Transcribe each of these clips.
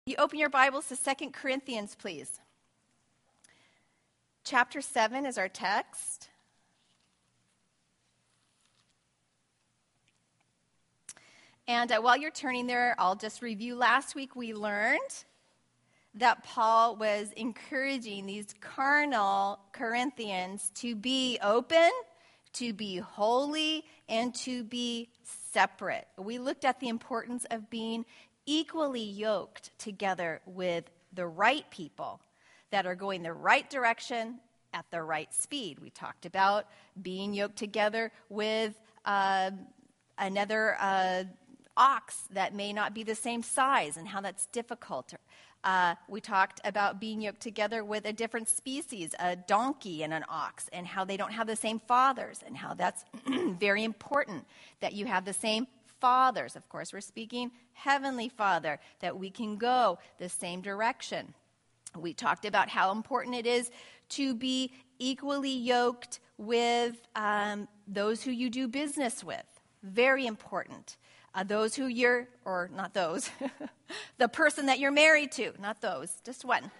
You open your Bibles to 2 Corinthians, please. Chapter 7 is our text. And while you're turning there, I'll just review. Last week we learned that Paul was encouraging these carnal Corinthians to be open, to be holy, and to be separate. We looked at the importance of being equally yoked together with the right people that are going the right direction at the right speed. We talked about being yoked together with another ox that may not be the same size and how that's difficult. We talked about being yoked together with a different species, a donkey and an ox, and how they don't have the same fathers, and how that's very important that you have the same fathers. Of course, we're speaking Heavenly Father, that we can go the same direction. We talked about how important it is to be equally yoked with those who you do business with. Very important. Those who you're, or not those, the person that you're married to, not those, just one.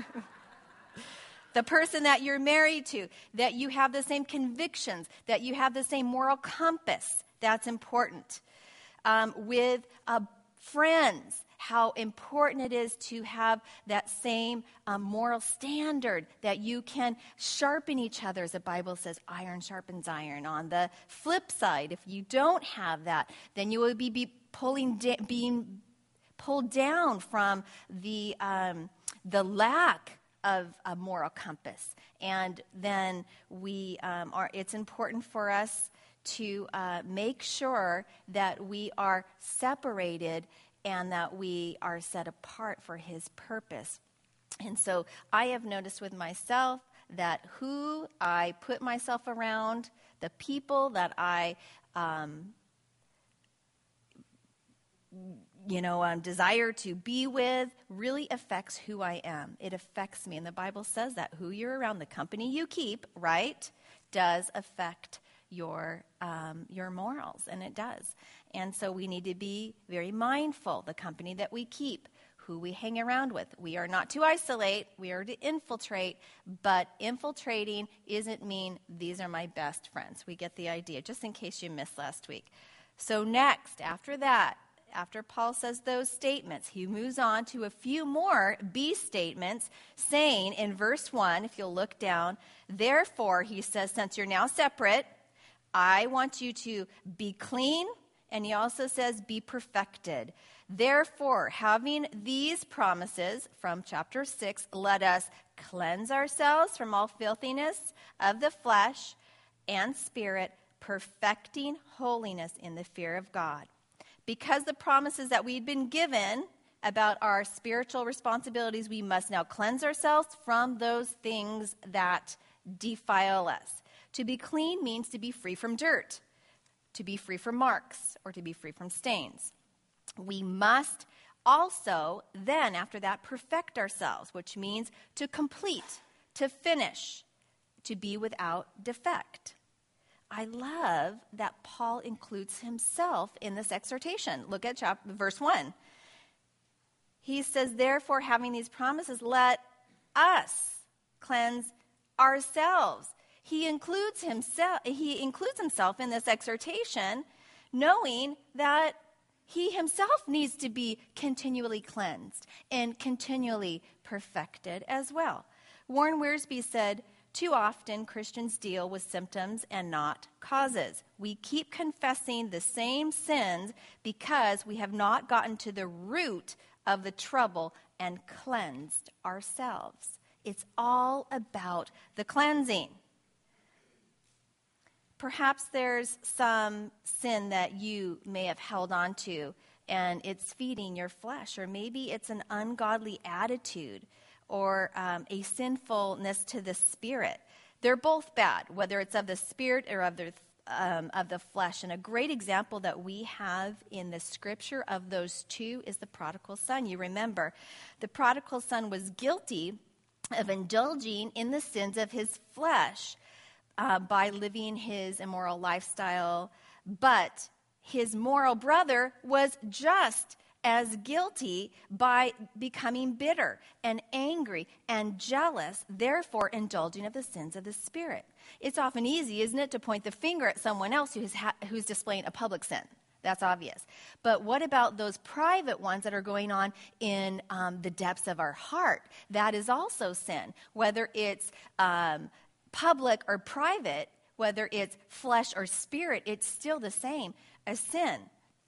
The person that you're married to, that you have the same convictions, that you have the same moral compass. That's important. With friends, how important it is to have that same moral standard, that you can sharpen each other, as the Bible says, iron sharpens iron. On the flip side, if you don't have that, then you will be being pulled down from the lack of a moral compass. And then it's important for us to make sure that we are separated and that we are set apart for His purpose. And so I have noticed with myself that who I put myself around, the people that I desire to be with, really affects who I am. It affects me. And the Bible says that who you're around, the company you keep, right, does affect your morals, and it does. And so we need to be very mindful, the company that we keep, who we hang around with. We are not to isolate, we are to infiltrate, but infiltrating isn't mean these are my best friends. We get the idea, just in case you missed last week. So next, after that, after Paul says those statements, he moves on to a few more B statements, saying in verse 1, if you'll look down, therefore, he says, since you're now separate, I want you to be clean, and he also says, be perfected. Therefore, having these promises from chapter 6, let us cleanse ourselves from all filthiness of the flesh and spirit, perfecting holiness in the fear of God. Because the promises that we'd been given about our spiritual responsibilities, we must now cleanse ourselves from those things that defile us. To be clean means to be free from dirt, to be free from marks, or to be free from stains. We must also then, after that, perfect ourselves, which means to complete, to finish, to be without defect. I love that Paul includes himself in this exhortation. Look at verse 1. He says, therefore, having these promises, let us cleanse ourselves. He includes himself in this exhortation, knowing that he himself needs to be continually cleansed and continually perfected as well. Warren Wiersbe said, too often Christians deal with symptoms and not causes. We keep confessing the same sins because we have not gotten to the root of the trouble and cleansed ourselves. It's all about the cleansing. Perhaps there's some sin that you may have held on to, and it's feeding your flesh, or maybe it's an ungodly attitude, or a sinfulness to the spirit. They're both bad, whether it's of the spirit or of the flesh. And a great example that we have in the scripture of those two is the prodigal son. You remember, the prodigal son was guilty of indulging in the sins of his flesh by living his immoral lifestyle, but his moral brother was just as guilty by becoming bitter and angry and jealous, therefore indulging of the sins of the Spirit. It's often easy, isn't it, to point the finger at someone else who's displaying a public sin. That's obvious. But what about those private ones that are going on in the depths of our heart? That is also sin. Whether it's public or private, whether it's flesh or spirit, it's still the same as sin.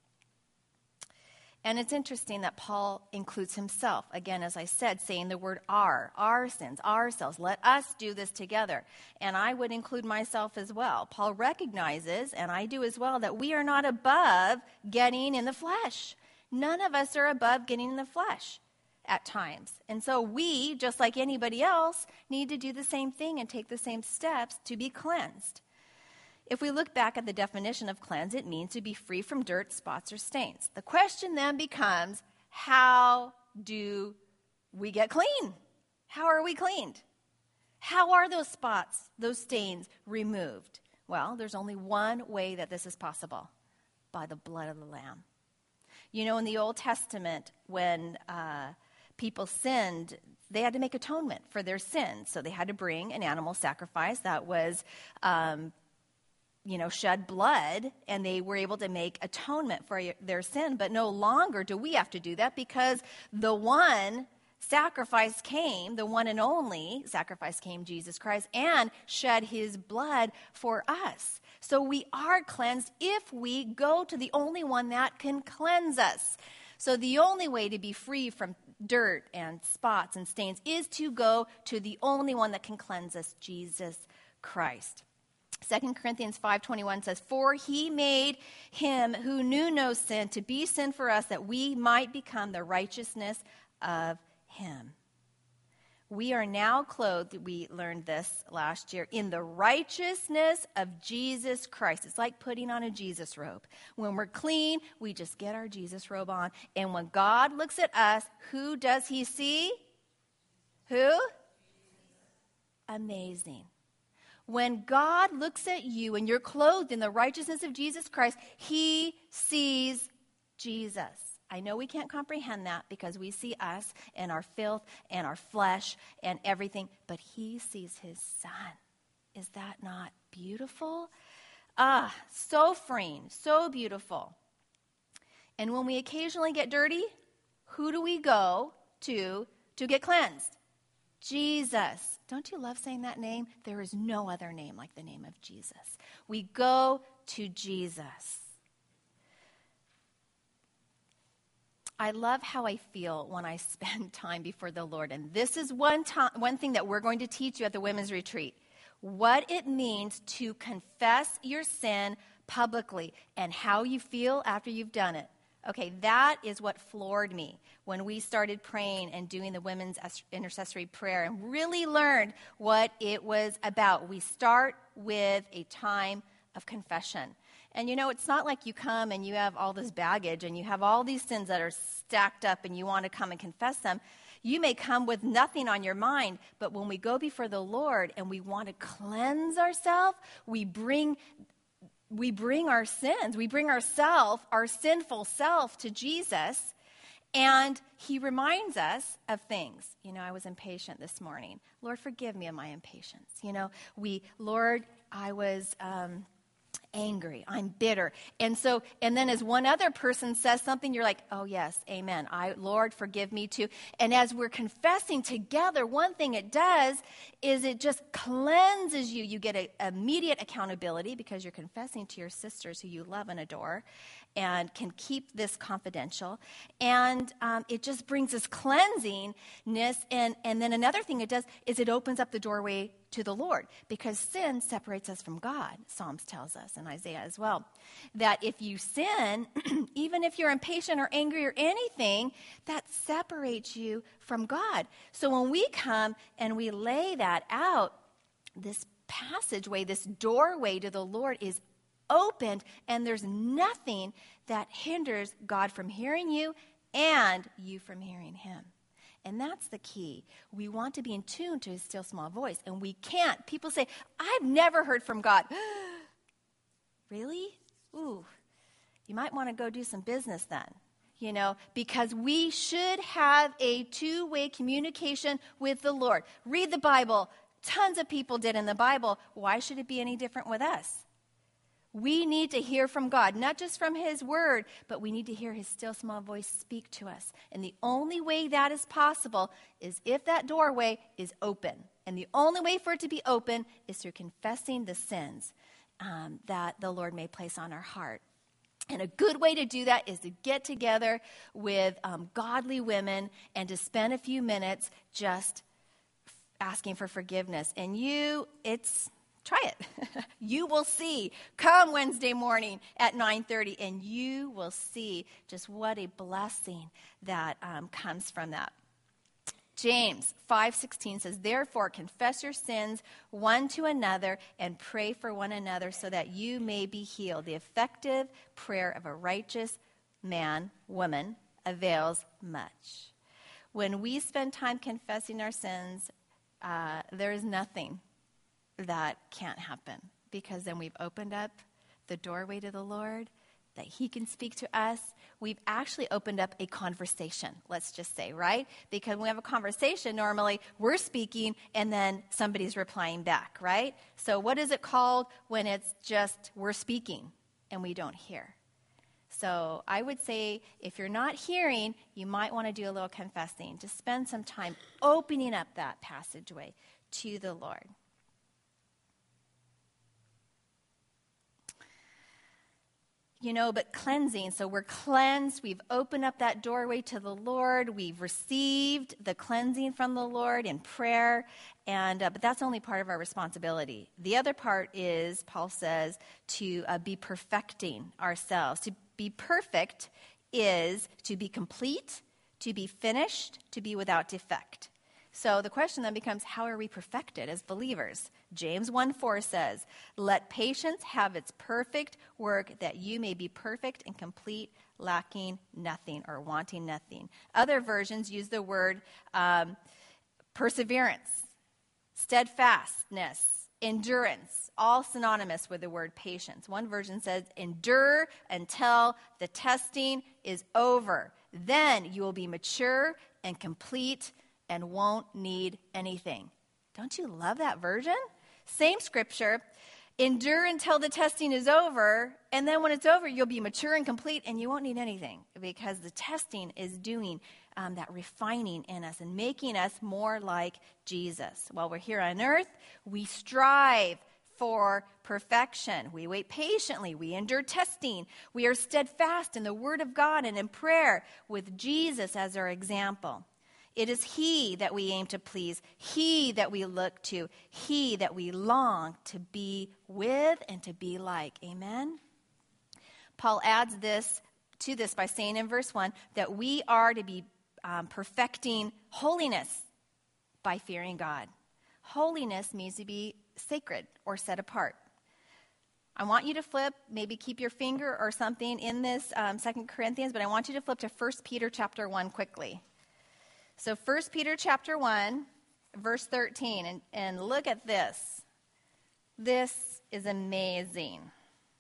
And it's interesting that Paul includes himself, again, as I said, saying the word our sins, ourselves. Let us do this together. And I would include myself as well. Paul recognizes, and I do as well, that we are not above getting in the flesh. None of us are above getting in the flesh at times. And so we, just like anybody else, need to do the same thing and take the same steps to be cleansed. If we look back at the definition of cleanse, it means to be free from dirt, spots, or stains. The question then becomes, how do we get clean? How are we cleaned? How are those spots, those stains removed? Well, there's only one way that this is possible, by the blood of the Lamb. You know, in the Old Testament, when people sinned, they had to make atonement for their sins. So they had to bring an animal sacrifice that was shed blood, and they were able to make atonement for their sin. But no longer do we have to do that, because the one sacrifice came, the one and only sacrifice came, Jesus Christ, and shed his blood for us. So we are cleansed if we go to the only one that can cleanse us. So the only way to be free from dirt and spots and stains is to go to the only one that can cleanse us, Jesus Christ. 2 Corinthians 5:21 says, "For he made him who knew no sin to be sin for us, that we might become the righteousness of him." We are now clothed, we learned this last year, in the righteousness of Jesus Christ. It's like putting on a Jesus robe. When we're clean, we just get our Jesus robe on. And when God looks at us, who does he see? Who? Amazing. When God looks at you and you're clothed in the righteousness of Jesus Christ, he sees Jesus. I know we can't comprehend that because we see us and our filth and our flesh and everything, but he sees his son. Is that not beautiful? So freeing, so beautiful. And when we occasionally get dirty, who do we go to get cleansed? Jesus. Don't you love saying that name? There is no other name like the name of Jesus. We go to Jesus. I love how I feel when I spend time before the Lord. And this is one thing that we're going to teach you at the women's retreat. What it means to confess your sin publicly and how you feel after you've done it. Okay, that is what floored me when we started praying and doing the women's intercessory prayer and really learned what it was about. We start with a time of confession. And it's not like you come and you have all this baggage and you have all these sins that are stacked up and you want to come and confess them. You may come with nothing on your mind, but when we go before the Lord and we want to cleanse ourselves, we bring our sins, we bring our sinful self to Jesus, and he reminds us of things. I was impatient this morning. Lord, forgive me of my impatience. Lord, I was angry. I'm bitter. And then as one other person says something, you're like, oh yes, amen. Lord, forgive me too. And as we're confessing together, one thing it does is it just cleanses you. You get immediate accountability because you're confessing to your sisters who you love and adore and can keep this confidential. And it just brings this cleansingness. And then another thing it does is it opens up the doorway to the Lord, because sin separates us from God. Psalms tells us, and Isaiah as well, that if you sin, even if you're impatient or angry or anything, that separates you from God. So when we come and we lay that out, this passageway, this doorway to the Lord is opened, and there's nothing that hinders God from hearing you and you from hearing him. And that's the key. We want to be in tune to his still small voice, and we can't. People say, I've never heard from God. Really? Ooh, you might want to go do some business then. because we should have a two-way communication with the Lord. Read the Bible. Tons of people did in the Bible. Why should it be any different with us? We need to hear from God, not just from his word, but we need to hear his still small voice speak to us. And the only way that is possible is if that doorway is open. And the only way for it to be open is through confessing the sins that the Lord may place on our heart. And a good way to do that is to get together with godly women and to spend a few minutes just asking for forgiveness. And try it. You will see. Come Wednesday morning at 9:30, and you will see just what a blessing that comes from that. James 5:16 says, "Therefore confess your sins one to another and pray for one another so that you may be healed. The effective prayer of a righteous man, woman, avails much." When we spend time confessing our sins, there is nothing that can't happen, because then we've opened up the doorway to the Lord, that he can speak to us. We've actually opened up a conversation, let's just say, right? Because when we have a conversation, normally we're speaking and then somebody's replying back, right? So what is it called when it's just we're speaking and we don't hear? So I would say if you're not hearing, you might want to do a little confessing. Just spend some time opening up that passageway to the Lord. But cleansing, so we're cleansed, we've opened up that doorway to the Lord, we've received the cleansing from the Lord in prayer, but that's only part of our responsibility. The other part is, Paul says, to be perfecting ourselves. To be perfect is to be complete, to be finished, to be without defect. So the question then becomes, how are we perfected as believers? James 1:4 says, "Let patience have its perfect work, that you may be perfect and complete, lacking nothing," or wanting nothing. Other versions use the word perseverance, steadfastness, endurance, all synonymous with the word patience. One version says, "Endure until the testing is over. Then you will be mature and complete and won't need anything." Don't you love that version? Same scripture, endure until the testing is over, and then when it's over, you'll be mature and complete, and you won't need anything, because the testing is doing that refining in us and making us more like Jesus. While we're here on earth, we strive for perfection. We wait patiently. We endure testing. We are steadfast in the Word of God and in prayer with Jesus as our example. It is he that we aim to please, he that we look to, he that we long to be with and to be like. Amen? Paul adds this to this by saying in verse 1 that we are to be perfecting holiness by fearing God. Holiness means to be sacred or set apart. I want you to flip, maybe keep your finger or something in this 2 Corinthians, but I want you to flip to 1 Peter chapter 1 quickly. So 1 Peter chapter 1, verse 13, and look at this. This is amazing.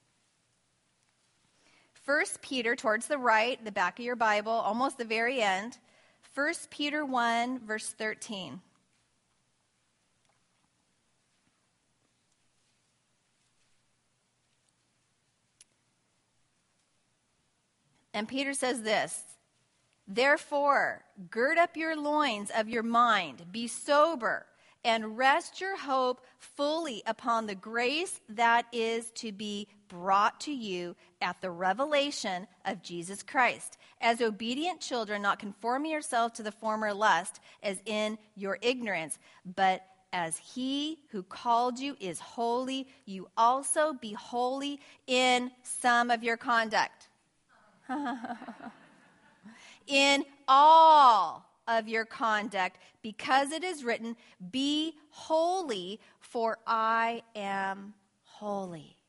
1 Peter, towards the right, the back of your Bible, almost the very end. 1 Peter 1, verse 13. And Peter says this, "Therefore, gird up your loins of your mind, be sober, and rest your hope fully upon the grace that is to be brought to you at the revelation of Jesus Christ. As obedient children, not conforming yourselves to the former lust, as in your ignorance, but as he who called you is holy, you also be holy in some of your conduct." "In all of your conduct, because it is written, be holy, for I am holy."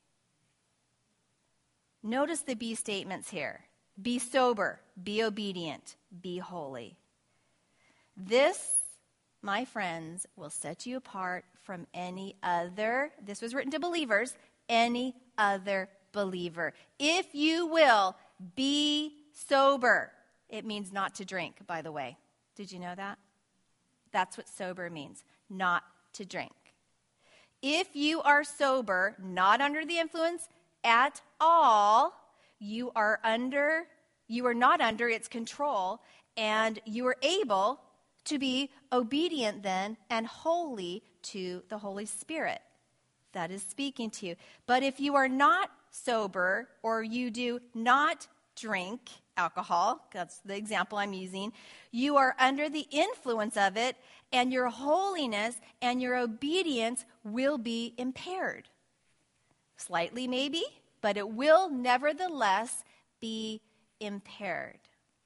Notice the be statements here. Be sober, be obedient, be holy. This, my friends, will set you apart from any other, this was written to believers, any other believer. If you will, be sober. it means not to drink, by the way. Did you know that? That's what sober means, not to drink. If you are sober, not under the influence at all, you are not under its control, and you are able to be obedient then and holy to the Holy Spirit that is speaking to you. But if you are not sober, or you do not drink alcohol, that's the example I'm using, you are under the influence of it, and your holiness and your obedience will be impaired. Slightly maybe, but it will nevertheless be impaired.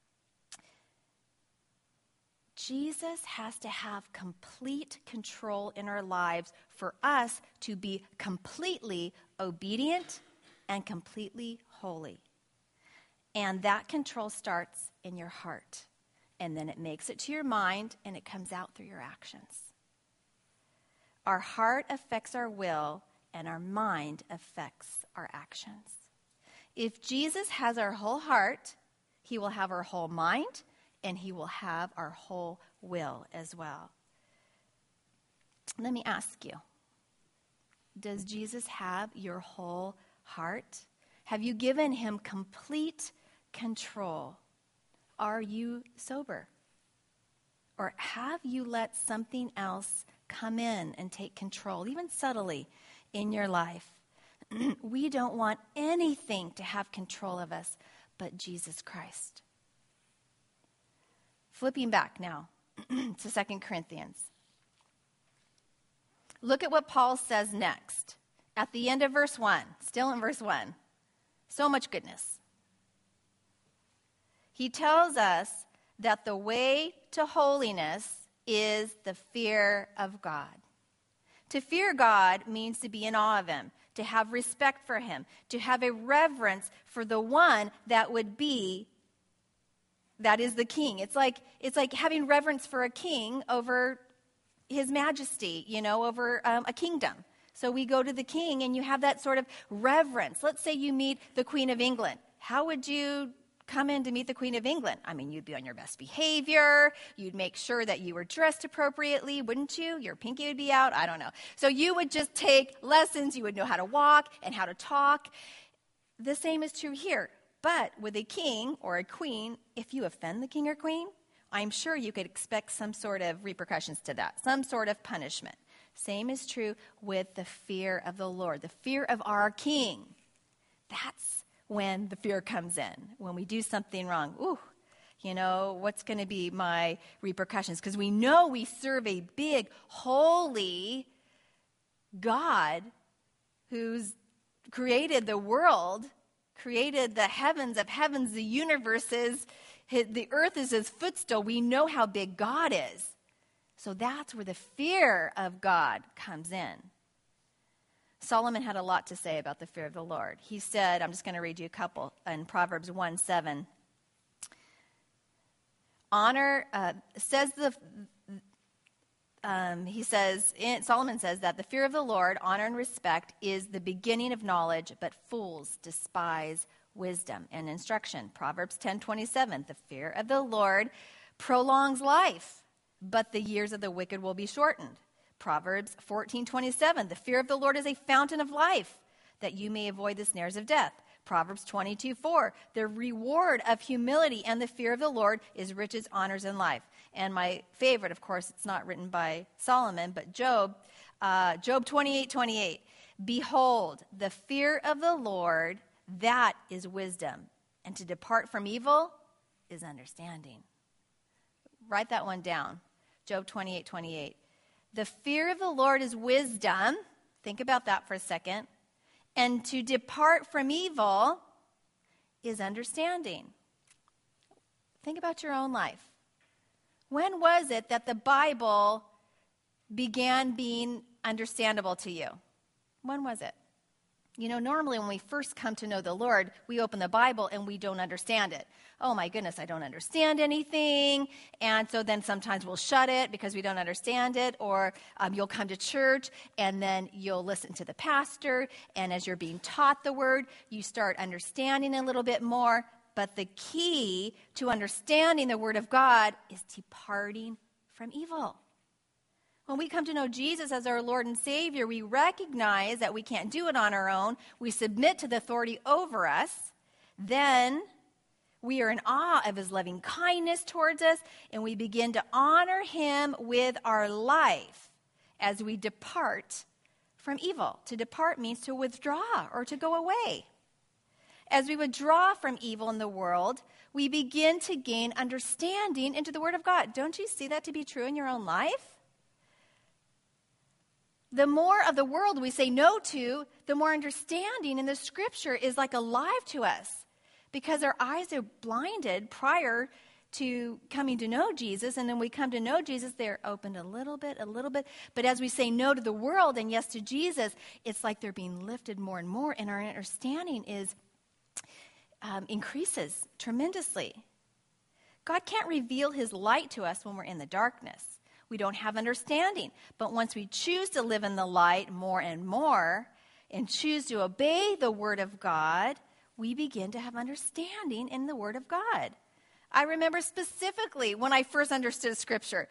Jesus has to have complete control in our lives for us to be completely obedient and completely holy. And that control starts in your heart. And then it makes it to your mind, and it comes out through your actions. Our heart affects our will, and our mind affects our actions. If Jesus has our whole heart, he will have our whole mind, and he will have our whole will as well. Let me ask you, does Jesus have your whole heart? Have you given him complete control? Are you sober? Or have you let something else come in and take control, even subtly, in your life? We don't want anything to have control of us but Jesus Christ. Flipping back now to 2 Corinthians. Look at what Paul says next. At the end of verse 1, still in verse 1. So much goodness. He tells us that the way to holiness is the fear of God. To fear God means to be in awe of him, to have respect for him, to have a reverence for the one that is the king. It's like having reverence for a king over his majesty, over a kingdom. So we go to the king and you have that sort of reverence. Let's say you meet the Queen of England. How would you come in to meet the Queen of England? I mean, you'd be on your best behavior. You'd make sure that you were dressed appropriately, wouldn't you? Your pinky would be out. I don't know. So you would just take lessons. You would know how to walk and how to talk. The same is true here. But with a king or a queen, if you offend the king or queen, I'm sure you could expect some sort of repercussions to that, some sort of punishment. Same is true with the fear of the Lord, the fear of our king. That's when the fear comes in, when we do something wrong. Ooh, what's going to be my repercussions? Because we know we serve a big, holy God who's created the world, created the heavens of heavens, the universes. The earth is his footstool. We know how big God is. So that's where the fear of God comes in. Solomon had a lot to say about the fear of the Lord. He said, I'm just going to read you a couple, in Proverbs 1:7. Solomon says that the fear of the Lord, honor and respect, is the beginning of knowledge, but fools despise wisdom and instruction. Proverbs 10:27, the fear of the Lord prolongs life, but the years of the wicked will be shortened. Proverbs 14:27, the fear of the Lord is a fountain of life, that you may avoid the snares of death. Proverbs 22:4, the reward of humility and the fear of the Lord is riches, honors, and life. And my favorite, of course, it's not written by Solomon, but Job 28:28, behold, the fear of the Lord, that is wisdom, and to depart from evil is understanding. Write that one down. Job 28:28. The fear of the Lord is wisdom. Think about that for a second. And to depart from evil is understanding. Think about your own life. When was it that the Bible began being understandable to you? When was it? Normally when we first come to know the Lord, we open the Bible and we don't understand it. Oh my goodness, I don't understand anything. And so then sometimes we'll shut it because we don't understand it. Or you'll come to church and then you'll listen to the pastor. And as you're being taught the word, you start understanding a little bit more. but the key to understanding the Word of God is departing from evil. When we come to know Jesus as our Lord and Savior, we recognize that we can't do it on our own. We submit to the authority over us. Then we are in awe of his loving kindness towards us, and we begin to honor him with our life as we depart from evil. To depart means to withdraw or to go away. As we withdraw from evil in the world, we begin to gain understanding into the Word of God. Don't you see that to be true in your own life? The more of the world we say no to, the more understanding in the Scripture is like alive to us, because our eyes are blinded prior to coming to know Jesus, and then we come to know Jesus, they're opened a little bit. But as we say no to the world and yes to Jesus, it's like they're being lifted more and more, and our understanding is increases tremendously. God can't reveal his light to us when we're in the darkness. We don't have understanding. But once we choose to live in the light more and more and choose to obey the Word of God, we begin to have understanding in the Word of God. I remember specifically when I first understood Scripture.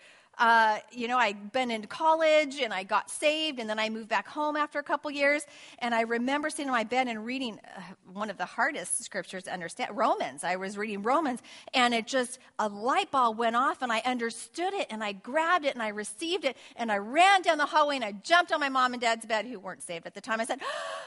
I'd been in college and I got saved, and then I moved back home after a couple years. And I remember sitting in my bed and reading one of the hardest scriptures to understand, Romans. I was reading Romans, and a light bulb went off, and I understood it, and I grabbed it, and I received it, and I ran down the hallway, and I jumped on my mom and dad's bed, who weren't saved at the time. I said,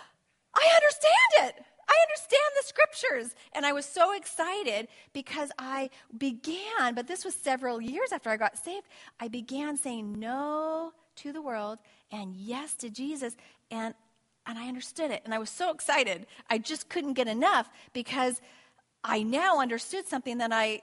I understand it. I understand the Scriptures. And I was so excited because I began, but this was several years after I got saved, I began saying no to the world and yes to Jesus, and I understood it. And I was so excited. I just couldn't get enough because I now understood something that I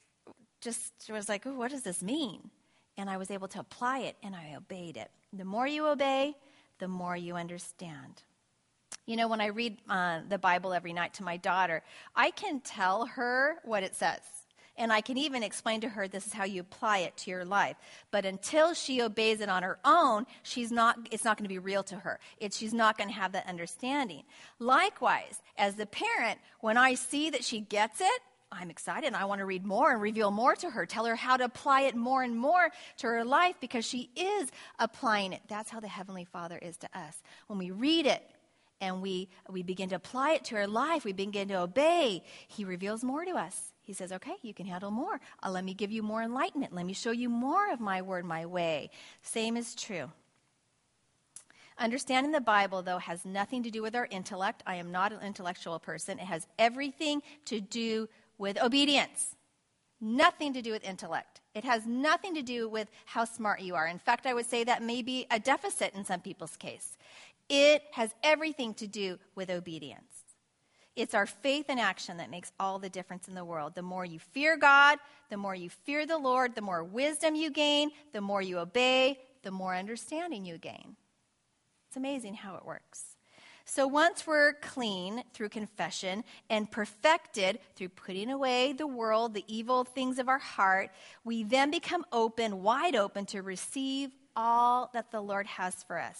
just was like, oh, what does this mean? And I was able to apply it, and I obeyed it. The more you obey, the more you understand. You know, when I read the Bible every night to my daughter, I can tell her what it says. And I can even explain to her, this is how you apply it to your life. But until she obeys it on her own, it's not going to be real to her. She's not going to have that understanding. Likewise, as the parent, when I see that she gets it, I'm excited and I want to read more and reveal more to her, tell her how to apply it more and more to her life because she is applying it. That's how the Heavenly Father is to us. When we read it, and we begin to apply it to our life, we begin to obey, he reveals more to us. He says, okay, you can handle more. Let me give you more enlightenment. Let me show you more of my word, my way. Same is true. Understanding the Bible, though, has nothing to do with our intellect. I am not an intellectual person. It has everything to do with obedience. Nothing to do with intellect. It has nothing to do with how smart you are. In fact, I would say that may be a deficit in some people's case. It has everything to do with obedience. It's our faith and action that makes all the difference in the world. The more you fear God, the more you fear the Lord, the more wisdom you gain, the more you obey, the more understanding you gain. It's amazing how it works. So once we're clean through confession and perfected through putting away the world, the evil things of our heart, we then become open, wide open to receive all that the Lord has for us.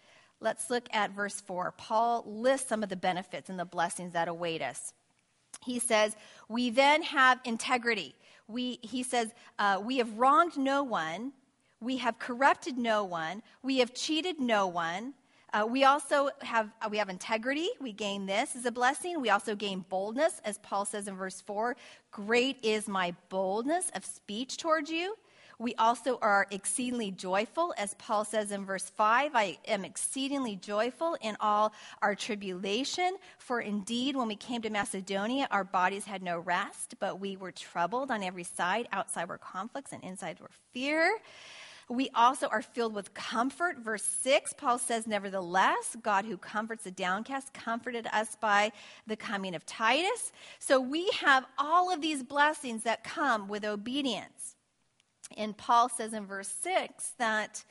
Let's look at verse 4. Paul lists some of the benefits and the blessings that await us. He says, we then have integrity. He says, we have wronged no one. We have corrupted no one. We have cheated no one. We also have integrity. We gain this as a blessing. We also gain boldness, as Paul says in verse 4. Great is my boldness of speech towards you. We also are exceedingly joyful, as Paul says in verse 5, I am exceedingly joyful in all our tribulation, for indeed when we came to Macedonia, our bodies had no rest, but we were troubled on every side. Outside were conflicts and inside were fear. We also are filled with comfort. Verse 6, Paul says, nevertheless, God who comforts the downcast comforted us by the coming of Titus. So we have all of these blessings that come with obedience. And Paul says in verse 6 that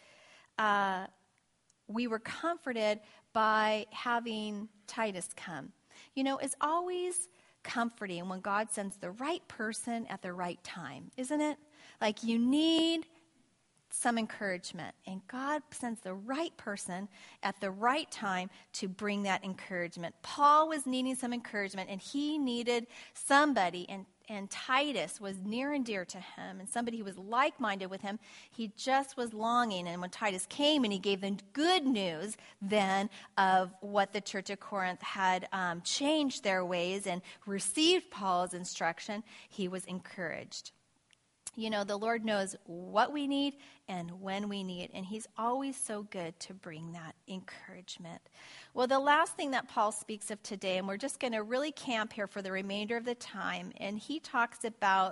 we were comforted by having Titus come. You know, it's always comforting when God sends the right person at the right time, isn't it? Like you need some encouragement. And God sends the right person at the right time to bring that encouragement. Paul was needing some encouragement, and he needed somebody, and Titus was near and dear to him, and somebody who was like-minded with him. He just was longing. And when Titus came and he gave them good news then of what the church of Corinth had changed their ways and received Paul's instruction, he was encouraged. You know, the Lord knows what we need and when we need it, and he's always so good to bring that encouragement. Well, the last thing that Paul speaks of today, and we're just going to really camp here for the remainder of the time, and he talks about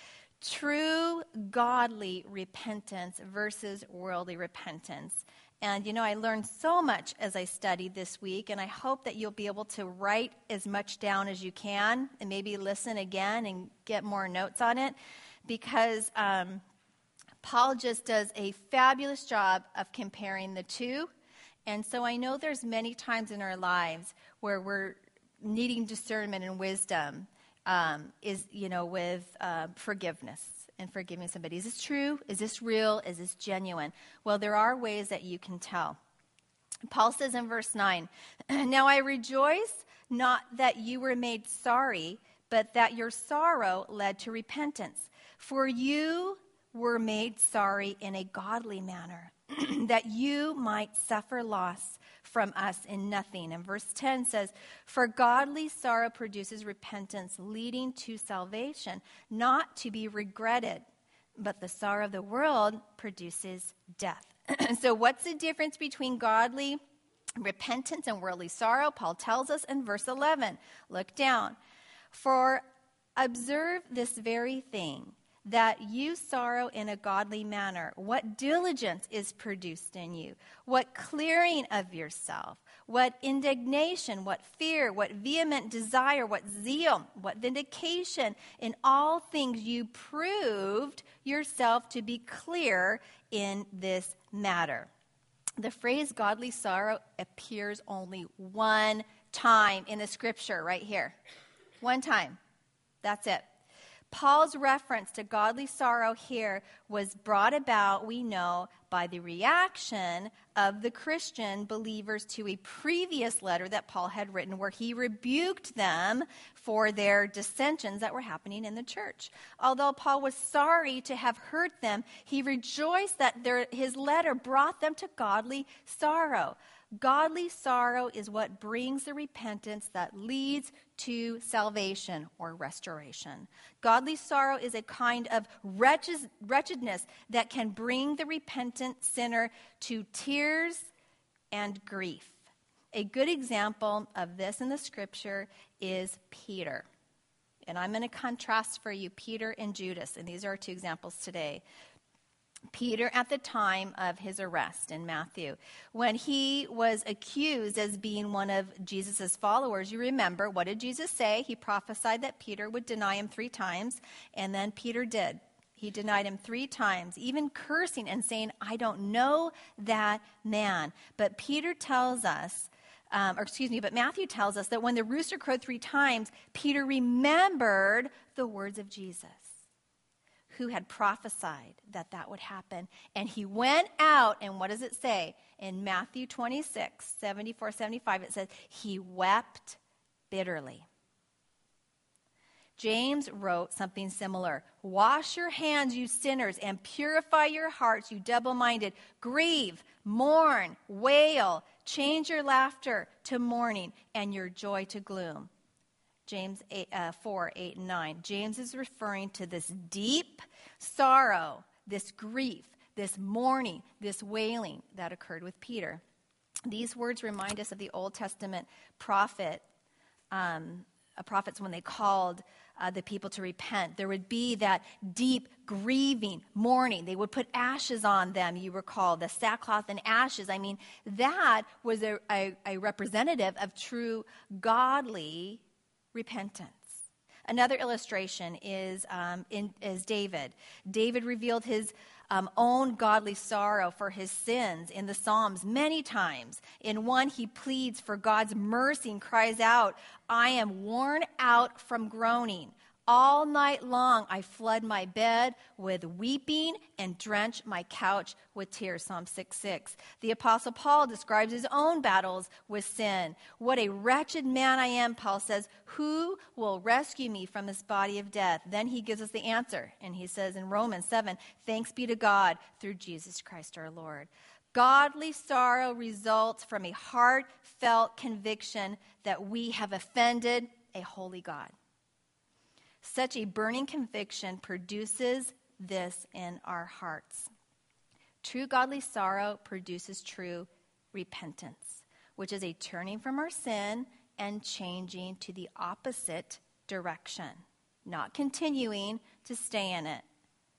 true godly repentance versus worldly repentance. And, you know, I learned so much as I studied this week, and I hope that you'll be able to write as much down as you can and maybe listen again and get more notes on it. Because Paul just does a fabulous job of comparing the two. And so I know there's many times in our lives where we're needing discernment and wisdom with forgiveness and forgiving somebody. Is this true? Is this real? Is this genuine? Well, there are ways that you can tell. Paul says in verse 9, "Now I rejoice not that you were made sorry, but that your sorrow led to repentance. For you were made sorry in a godly manner, that you might suffer loss from us in nothing." And verse 10 says, "For godly sorrow produces repentance, leading to salvation, not to be regretted. But the sorrow of the world produces death." So what's the difference between godly repentance and worldly sorrow? Paul tells us in verse 11. Look down. "For observe this very thing, that you sorrow in a godly manner. What diligence is produced in you? What clearing of yourself? What indignation? What fear? What vehement desire? What zeal? What vindication? In all things you proved yourself to be clear in this matter." The phrase godly sorrow appears only one time in the scripture right here. One time. That's it. Paul's reference to godly sorrow here was brought about, we know, by the reaction of the Christian believers to a previous letter that Paul had written where he rebuked them for their dissensions that were happening in the church. Although Paul was sorry to have hurt them, he rejoiced that his letter brought them to godly sorrow. Godly sorrow is what brings the repentance that leads to salvation or restoration. Godly sorrow is a kind of wretchedness that can bring the repentant sinner to tears and grief. A good example of this in the scripture is Peter. And I'm going to contrast for you Peter and Judas, and these are our two examples today. Peter at the time of his arrest in Matthew, when he was accused as being one of Jesus' followers, you remember, what did Jesus say? He prophesied that Peter would deny him 3 times, and then Peter did. He denied him 3 times, even cursing and saying, "I don't know that man." But Peter tells us, but Matthew tells us that when the rooster crowed 3 times, Peter remembered the words of Jesus, who had prophesied that that would happen. And he went out, and what does it say? In Matthew 26, 74, 75, it says, he wept bitterly. James wrote something similar. "Wash your hands, you sinners, and purify your hearts, you double-minded. Grieve, mourn, wail, change your laughter to mourning and your joy to gloom." James 4, 8, and 9. James is referring to this deep sorrow, this grief, this mourning, this wailing that occurred with Peter. These words remind us of the Old Testament prophets when they called the people to repent. There would be that deep grieving, mourning. They would put ashes on them, you recall, the sackcloth and ashes. I mean, that was a representative of true godly repentance. Another illustration is David. David revealed his own godly sorrow for his sins in the Psalms many times. In one, he pleads for God's mercy and cries out, "I am worn out from groaning. All night long I flood my bed with weeping and drench my couch with tears. Psalm 6:6. The Apostle Paul describes his own battles with sin. What a wretched man I am, Paul says. Who will rescue me from this body of death? Then he gives us the answer. And he says in Romans 7, thanks be to God through Jesus Christ our Lord. Godly sorrow results from a heartfelt conviction that we have offended a holy God. Such a burning conviction produces this in our hearts. True godly sorrow produces true repentance, which is a turning from our sin and changing to the opposite direction, not continuing to stay in it.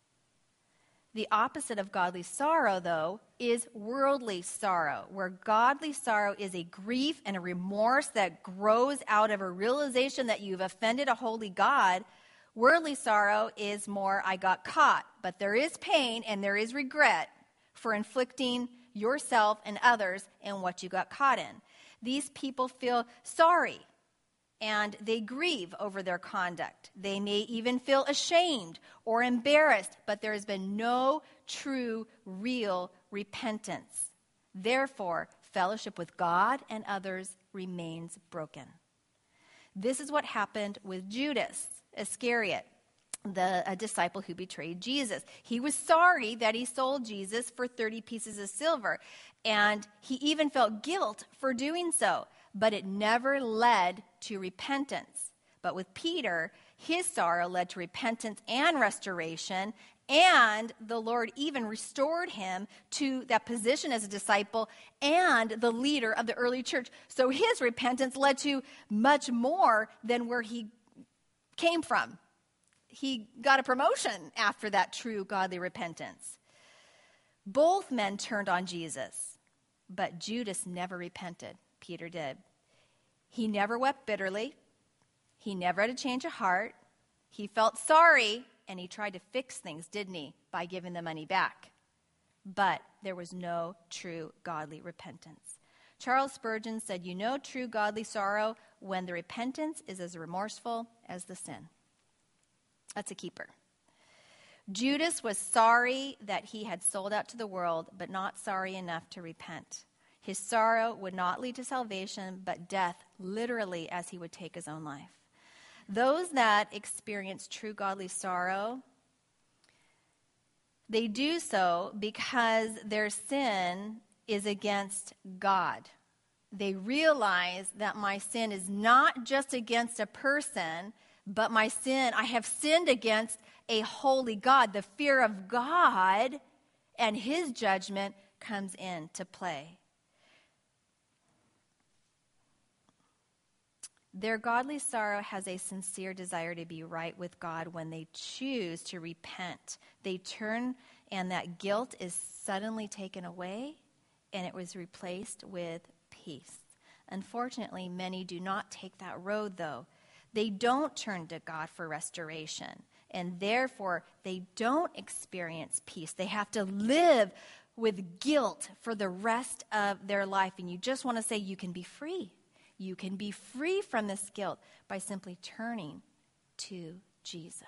The opposite of godly sorrow, though, is worldly sorrow, where godly sorrow is a grief and a remorse that grows out of a realization that you've offended a holy God. Worldly sorrow is more, I got caught, but there is pain and there is regret for inflicting yourself and others in what you got caught in. These people feel sorry and they grieve over their conduct. They may even feel ashamed or embarrassed, but there has been no true, real repentance. Therefore, fellowship with God and others remains broken. This is what happened with Judas Iscariot, a disciple who betrayed Jesus. He was sorry that he sold Jesus for 30 pieces of silver, and he even felt guilt for doing so, but it never led to repentance. But with Peter, his sorrow led to repentance and restoration, and the Lord even restored him to that position as a disciple and the leader of the early church. So his repentance led to much more than where he came from. He got a promotion after that true godly repentance. Both men turned on Jesus, but Judas never repented. Peter did. He never wept bitterly. He never had a change of heart. He felt sorry, and he tried to fix things, didn't he, by giving the money back. But there was no true godly repentance. Charles Spurgeon said, you know true godly sorrow when the repentance is as remorseful as the sin. That's a keeper. Judas was sorry that he had sold out to the world, but not sorry enough to repent. His sorrow would not lead to salvation, but death, literally, as he would take his own life. Those that experience true godly sorrow, they do so because their sin is against God. They realize that my sin is not just against a person, but my sin, I have sinned against a holy God. The fear of God and his judgment comes into play. Their godly sorrow has a sincere desire to be right with God when they choose to repent. They turn, and that guilt is suddenly taken away, and it was replaced with peace. Unfortunately, many do not take that road, though. They don't turn to God for restoration, and therefore they don't experience peace. They have to live with guilt for the rest of their life, and you just want to say you can be free. You can be free from this guilt by simply turning to Jesus.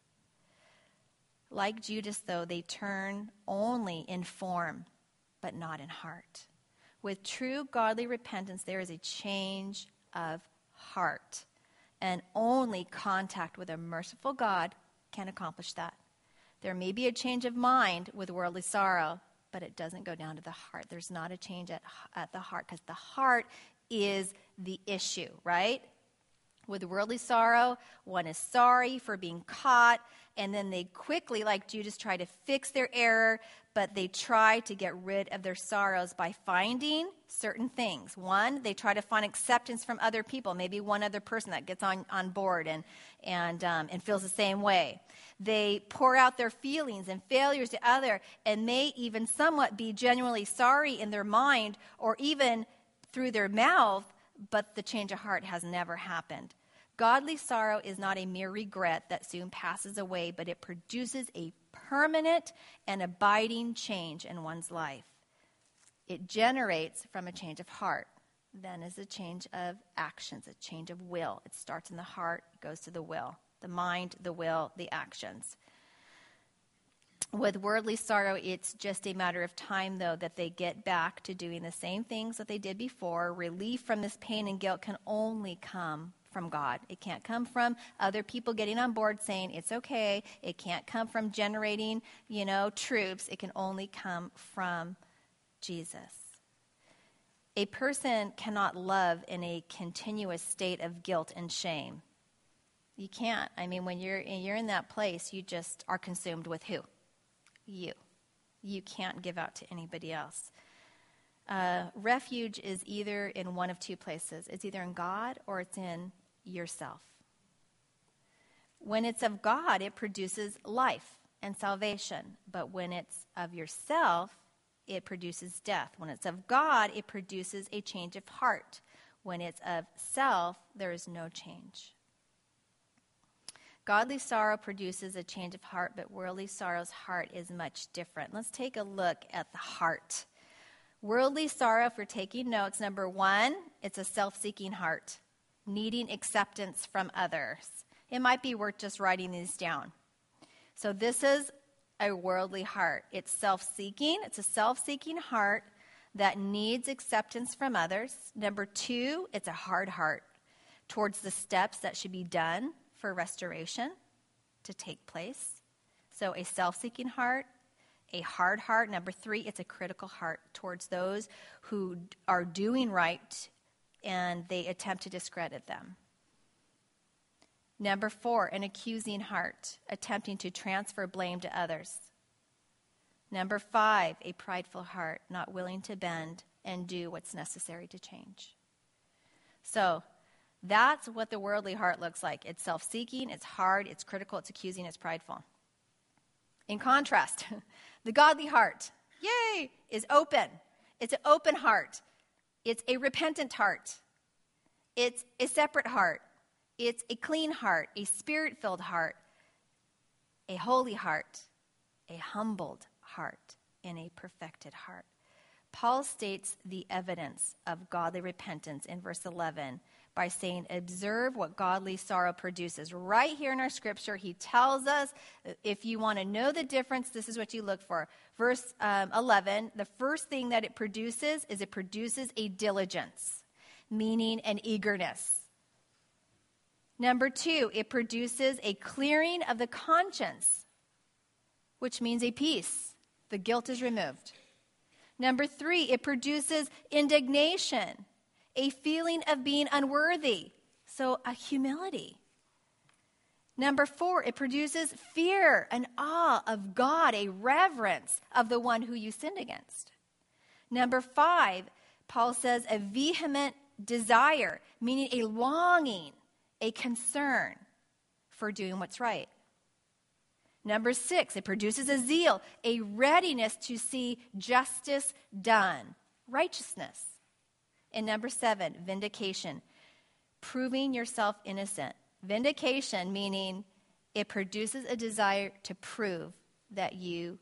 Like Judas, though, they turn only in form, but not in heart. With true godly repentance, there is a change of heart. And only contact with a merciful God can accomplish that. There may be a change of mind with worldly sorrow, but it doesn't go down to the heart. There's not a change at the heart, because the heart is the issue, right? With worldly sorrow, one is sorry for being caught, and then they quickly, like Judas, try to fix their error, but they try to get rid of their sorrows by finding certain things. One, they try to find acceptance from other people, maybe one other person that gets on board and feels the same way. They pour out their feelings and failures to other, and may even somewhat be genuinely sorry in their mind or even through their mouth, but the change of heart has never happened. Godly sorrow is not a mere regret that soon passes away, but it produces a permanent and abiding change in one's life. It generates from a change of heart. Then is a change of actions, a change of will. It starts in the heart, goes to the will. the mind, the will, the actions. With worldly sorrow, it's just a matter of time, though, that they get back to doing the same things that they did before. Relief from this pain and guilt can only come from God. It can't come from other people getting on board saying it's okay. It can't come from generating, troops. It can only come from Jesus. A person cannot love in a continuous state of guilt and shame. You can't. I mean, when you're in that place, you just are consumed with who? You. You can't give out to anybody else. Refuge is either in one of two places. It's either in God or it's in yourself. When it's of God, it produces life and salvation. But when it's of yourself, it produces death. When it's of God, it produces a change of heart. When it's of self, there is no change. Godly sorrow produces a change of heart, but worldly sorrow's heart is much different. Let's take a look at the heart. Worldly sorrow, if we're taking notes, number one, it's a self-seeking heart, needing acceptance from others. It might be worth just writing these down. So this is a worldly heart. It's self-seeking. It's a self-seeking heart that needs acceptance from others. Number two, it's a hard heart towards the steps that should be done for restoration to take place. So a self-seeking heart, a hard heart. Number three, it's a critical heart towards those who are doing right and they attempt to discredit them. Number four, an accusing heart, attempting to transfer blame to others. Number five, a prideful heart, not willing to bend and do what's necessary to change. So that's what the worldly heart looks like. It's self-seeking, it's hard, it's critical, it's accusing, it's prideful. In contrast, the godly heart, yay, is open. It's an open heart. It's a repentant heart. It's a separate heart. It's a clean heart, a spirit-filled heart, a holy heart, a humbled heart, and a perfected heart. Paul states the evidence of godly repentance in verse 11 by saying, observe what godly sorrow produces. Right here in our scripture, he tells us, if you want to know the difference, this is what you look for. Verse 11, the first thing that it produces is it produces a diligence, meaning an eagerness. Number two, it produces a clearing of the conscience, which means a peace. The guilt is removed. Number three, it produces indignation, a feeling of being unworthy, so a humility. Number four, it produces fear, an awe of God, a reverence of the one who you sinned against. Number five, Paul says a vehement desire, meaning a longing, a concern for doing what's right. Number six, it produces a zeal, a readiness to see justice done, righteousness. And number seven, vindication, proving yourself innocent. Vindication meaning it produces a desire to prove that you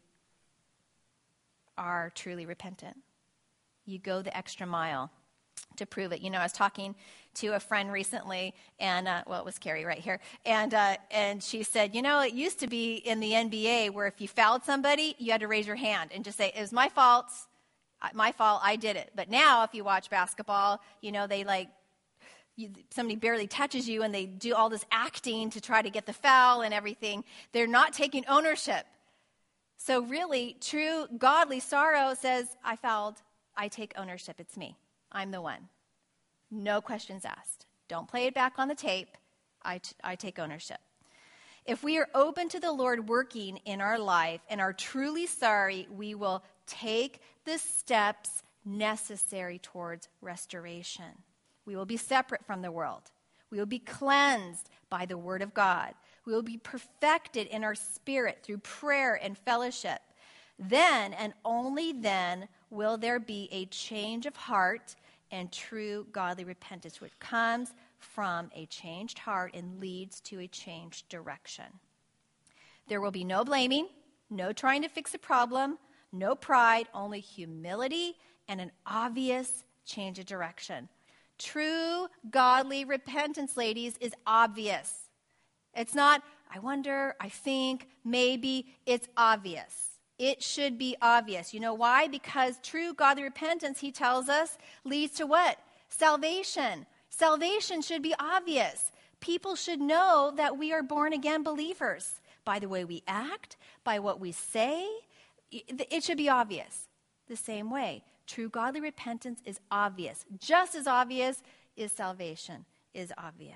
are truly repentant. You go the extra mile to prove it. I was talking to a friend recently, and it was Carrie right here, and she said, it used to be in the NBA where if you fouled somebody, you had to raise your hand and just say, it was my fault, I did it. But now, if you watch basketball, they somebody barely touches you, and they do all this acting to try to get the foul and everything. They're not taking ownership. So really, true godly sorrow says, I fouled, I take ownership, it's me. I'm the one. No questions asked. Don't play it back on the tape. I take ownership. If we are open to the Lord working in our life and are truly sorry, we will take the steps necessary towards restoration. We will be separate from the world. We will be cleansed by the Word of God. We will be perfected in our spirit through prayer and fellowship. Then and only then will there be a change of heart and true godly repentance, which comes from a changed heart and leads to a changed direction. There will be no blaming, no trying to fix a problem, no pride, only humility and an obvious change of direction. True godly repentance, ladies, is obvious. It's not, I wonder, I think, maybe. It's obvious. It should be obvious. You know why? Because true godly repentance, he tells us, leads to what? Salvation. Salvation should be obvious. People should know that we are born again believers by the way we act, by what we say. It should be obvious. The same way, true godly repentance is obvious. Just as obvious is salvation is obvious.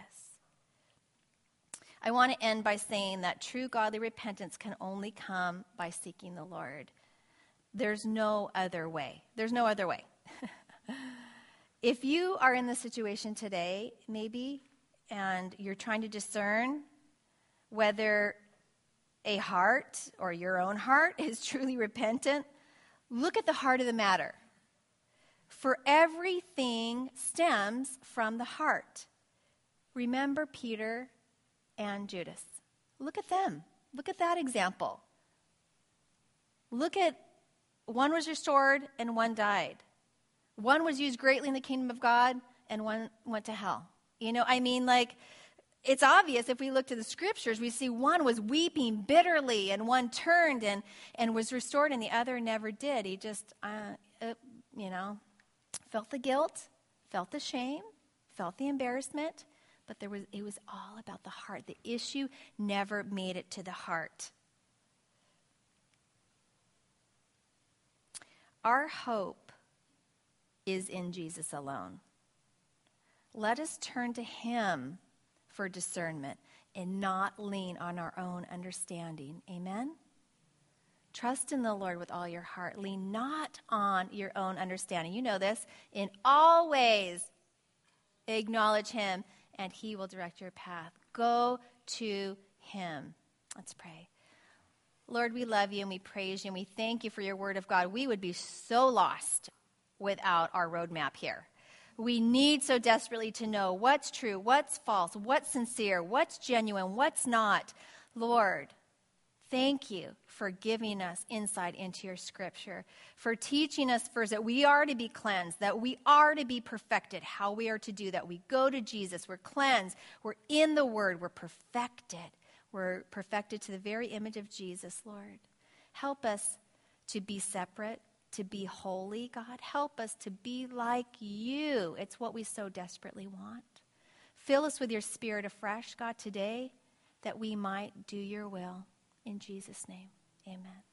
I want to end by saying that true godly repentance can only come by seeking the Lord. There's no other way. There's no other way. If you are in the situation today, maybe, and you're trying to discern whether a heart or your own heart is truly repentant, look at the heart of the matter. For everything stems from the heart. Remember Peter and Judas. Look at them. Look at that example. Look at one was restored and one died. One was used greatly in the kingdom of God and one went to hell. You know, I mean, like, it's obvious if we look to the scriptures, we see one was weeping bitterly and one turned and was restored and the other never did. He just, felt the guilt, felt the shame, felt the embarrassment, but it was all about the heart. The issue never made it to the heart. Our hope is in Jesus alone. Let us turn to him for discernment and not lean on our own understanding. Amen? Trust in the Lord with all your heart. Lean not on your own understanding. You know this. In all ways, acknowledge him, and he will direct your path. Go to him. Let's pray. Lord, we love you and we praise you and we thank you for your word of God. We would be so lost without our roadmap here. We need so desperately to know what's true, what's false, what's sincere, what's genuine, what's not. Lord, thank you for giving us insight into your scripture, for teaching us first that we are to be cleansed, that we are to be perfected, how we are to do that. We go to Jesus, we're cleansed, we're in the word, we're perfected. We're perfected to the very image of Jesus, Lord. Help us to be separate, to be holy, God. Help us to be like you. It's what we so desperately want. Fill us with your spirit afresh, God, today, that we might do your will. In Jesus' name, amen.